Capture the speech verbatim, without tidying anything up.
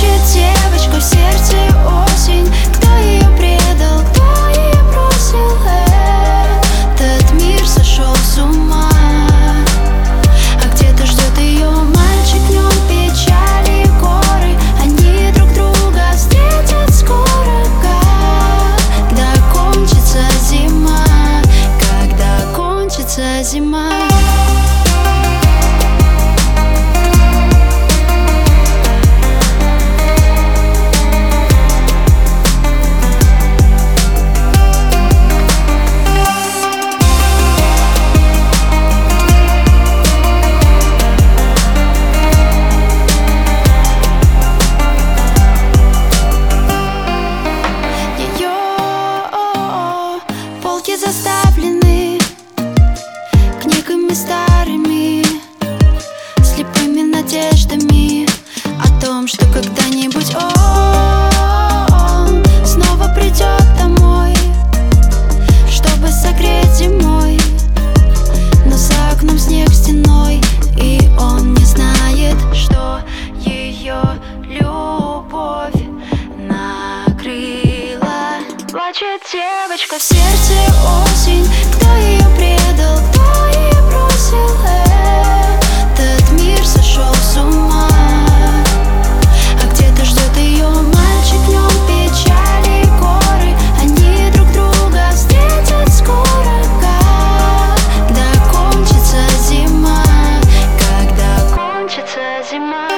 Плачет девочка, в сердце осень. Кто ее предал, кто ее бросил? Этот мир сошел с ума. А где-то ждет ее мальчик, в нем печали и горы. Они друг друга встретят скоро. Когда кончится зима, когда кончится зима. Заставлены книгами старыми, слепыми надеждами о том, что когда-нибудь он снова придет домой, чтобы согреть зимой. Но за окном снег стеной, и он не знает, что ее любовь накрыла. Плачет девочка, в сердце осень. Кто ее предал, кто ее бросил? Этот мир сошел с ума. А где-то ждет ее мальчик, в нем печали и горы. Они друг друга встретят скоро. Когда кончится зима, когда кончится зима.